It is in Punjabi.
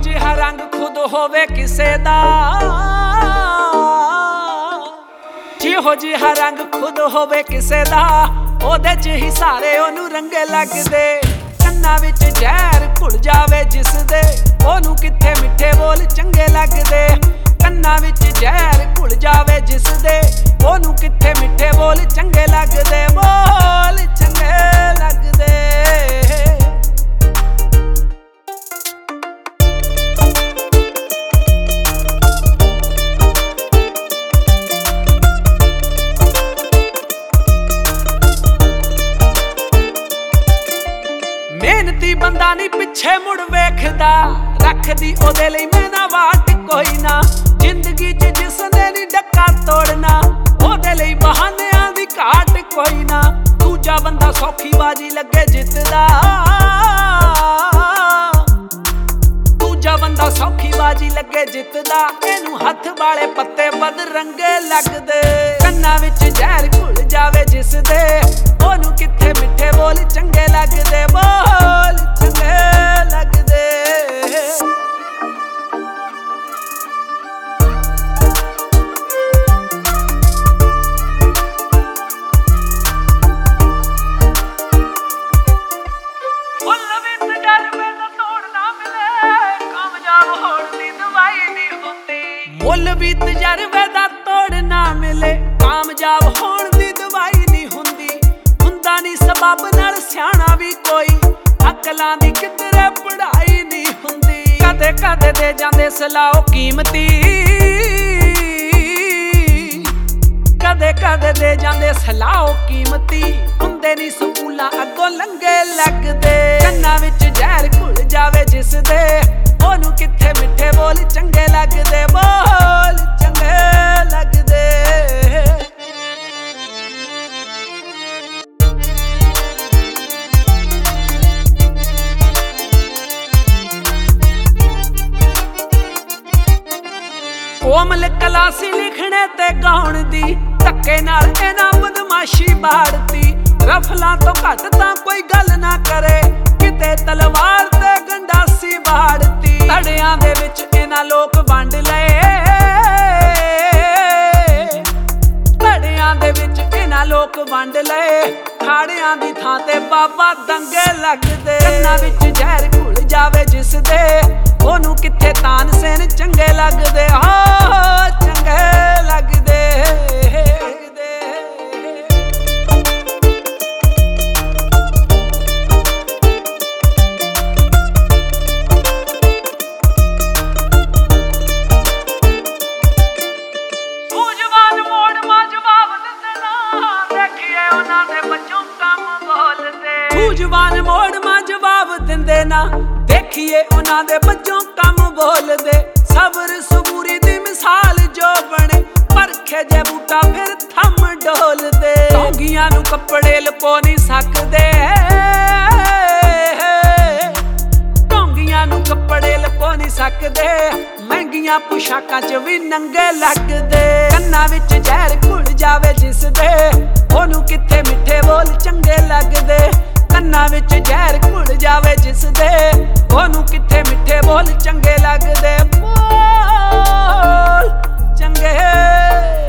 ਜਿਹਾ ਰੰਗ ਖੁਦ ਹੋਵੇ ਕਿਸੇ ਦਾ, ਜਿਹੋ ਜਿਹਾ ਰੰਗ ਖੁਦ ਹੋਵੇ ਕਿਸੇ ਦਾ, ਉਹਦੇ ਚ ਹੀ ਸਾਰੇ ਉਹਨੂੰ ਰੰਗੇ ਲੱਗਦੇ। ਕੰਨਾਂ ਵਿੱਚ ਜ਼ਹਿਰ ਘੁਲ ਜਾਵੇ ਜਿਸ ਦੇ, ਉਹਨੂੰ ਕਿੱਥੇ ਮਿੱਠੇ ਬੋਲ ਚੰਗੇ ਲੱਗਦੇ। ਕੰਨਾਂ ਵਿੱਚ ਜ਼ਹਿਰ ਘੁਲ ਜਾਵੇ ਜਿਸ ਦੇ, ਉਹਨੂੰ ਕਿੱਥੇ ਮਿੱਠੇ ਬੋਲ ਚੰਗੇ ਲੱਗਦੇ, ਬੋਲ ਚੰਗੇ ਲੱਗਦੇ। ਮਿਹਨਤੀ ਬੰਦਾ ਨੀ ਪਿੱਛੇ ਮੁੜ ਵੇਖਦਾ, ਰੱਖਦੀ ਉਹਦੇ ਲਈ ਮੈਨਾ ਵਾਟ ਕੋਈ ਨਾ। ਜ਼ਿੰਦਗੀ ਚ ਜਿਸਨੇ ਨੀ ਡੱਕਾ ਤੋੜਨਾ, ਉਹਦੇ ਲਈ ਬਹਾਨਿਆਂ ਦੀ ਘਾਟ ਕੋਈ ਨਾ। ਦੂਜਾ ਬੰਦਾ ਸੌਖੀ ਬਾਜੀ ਲੱਗੇ ਜਿੱਤਦਾ, ਦੂਜਾ ਬੰਦਾ ਸੌਖੀ ਬਾਜੀ ਲੱਗੇ ਜਿੱਤਦਾ। ਇਹਨੂੰ ਹੱਥ ਵਾਲੇ ਪੱਤੇ ਬਦਰੰਗੇ ਲੱਗਦੇ। ਕੰਨਾਂ ਵਿੱਚ ਜ਼ਹਿਰ ਘੁਲ ਜਾਵੇ ਜਿਸ ਦੇ, ਉਹਨੂੰ ਕਿੱਥੇ ਮਿੱਠੇ ਬੋਲ ਚੰਗੇ ਲੱਗਦੇ, ਬੋਲ ਚੰਗੇ ਲੱਗਦੇ। ਮੁੱਲ ਵੀ ਤਜਰਬੇ ਦਾ ਤੋੜ ਨਾ ਮਿਲੇ, ਕਾਮਯਾਬ ਹੋਣ ਦੀ ਦਵਾਈ ਨਹੀਂ ਹੁੰਦੀ। ਹੁੰਦਾ ਨੀ ਸਬੱਬ ਨਾਲ ਸਿਆਣਾ ਵੀ ਕੋਈ, ਅਕਲਾਂ ਦੀ ਕਿਧਰੇ ਪੜ੍ਹਾਈ ਨਹੀਂ ਹੁੰਦੀ। ਕਦੇ ਕਦੇ ਦੇ ਜਾਂਦੇ ਸਲਾਹ ਕੀਮਤੀ, ਕਦੇ ਕਦੇ ਦੇ ਜਾਂਦੇ ਸਲਾਹ ਕੀਮਤੀ। ਹੁੰਦੇ ਨੀ ਸਕੂਲਾਂ ਅੱਗੋਂ ਲੰਗੇ ਲੱਗਦੇ। ਕੰਨਾਂ ਵਿੱਚ ਜ਼ਹਿਰ ਘੁਲ ਜਾਵੇ ਜਿਸ ਦੇ, ਉਹਨੂੰ ਕਿੱਥੇ ਮਿੱਠੇ ਬੋਲ ਚੰਗੇ ਲੱਗਦੇ, ਬੋਲ ਚੰਗੇ ਲੱਗਦੇ। ਕੋਮਲ ਕਲਾ ਸੀ ਲਿਖਣੇ ਤੇ ਗਾਉਣ ਦੀ, ਧੱਕੇ ਨਾਲ ਇਹਨਾਂ ਬਦਮਾਸ਼ੀ ਬਾੜਤੀ। ਰਫਲਾਂ ਤੋਂ ਘੱਟ ਤਾਂ ਕੋਈ ਗੱਲ ਨਾ ਕਰੇ, ਕਿਤੇ ਤਲਵਾਰ ਤੇ ਗੰਡਾਸੀ ਬਾੜਤੀ। ਧੜਿਆਂ ਦੇ ਵਿੱਚ ਇਹਨਾਂ ਲੋਕ ਵੰਡ ਲਏ, ਧੜਿਆਂ ਦੇ ਵਿੱਚ ਇਹਨਾਂ ਲੋਕ ਵੰਡ ਲਏ। ਖਾੜਿਆਂ ਦੀ ਥਾਂ ਤੇ ਬਾਬਾ ਦੰਗੇ ਲੱਗਦੇ। ਕੰਨਾਂ ਵਿੱਚ ਜ਼ਹਿਰ ਘੁਲ ਜਾਵੇ ਜਿਸ ਦੇ, ਉਹਨੂੰ ਕਿੱਥੇ ਤਾਨਸੇਨ ਚੰਗੇ ਲੱਗਦੇ, ਆ ਚੰਗੇ ਲੱਗਦੇ। ਸੂਝਵਾਨ ਮੋੜ ਮਾਂ ਜਵਾਬ ਦਿੰਦੇ ਨਾ, ਦੇਖੀਏ ਉਹਨਾਂ ਦੇ ਬੱਚੋਂ ਕੰਮ ਬੋਲਦੇ। ਸੂਝਵਾਨ ਮੋੜ ਮਾਂ ਜਵਾਬ ਦਿੰਦੇ ਨਾ, ਦੇਖੀਏ ਉਹਨਾਂ ਦੇ ਬੱਚੋਂ ਕੰਮ ਬੋਲਦੇ। ਸਬਰ ਸਬੂਰੀ ਦੀ ਮਿਸਾਲ ਜੋ ਬਣੇ, ਪਰਖੇ ਜੇ ਬੂਟਾ ਫਿਰ ਥੰਮ ਡੋਲਦੇ। ਟੌਂਗੀਆਂ ਨੂੰ ਕੱਪੜੇ ਲੁਕੋ ਨਹੀਂ ਸਕਦੇ, ਟੌਂਗੀਆਂ ਨੂੰ ਕੱਪੜੇ ਲੁਕੋ ਨਹੀਂ ਸਕਦੇ। ਮਹਿੰਗੀਆਂ ਪੁਸ਼ਾਕਾਂ ਚ ਵੀ ਨੰਗੇ ਲੱਗਦੇ। ਕੰਨਾਂ ਵਿੱਚ ਜ਼ਹਿਰ ਘੁਲ ਜਾਵੇ ਜਿਸ ਦੇ, ਉਹਨੂੰ ਕਿੱਥੇ ਮਿੱਠੇ ਬੋਲ ਚੰਗੇ ਲੱਗਦੇ। ਕੰਨਾਂ ਵਿੱਚ ਜ਼ਹਿਰ ਘੁਲ ਜਾਵੇ ਜਿਸ ਦੇ, ਉਹਨੂੰ ਕਿੱਥੇ ਮਿੱਠੇ ਬੋਲ ਚੰਗੇ ਲੱਗਦੇ, ਬੋਲ ਚੰਗੇ।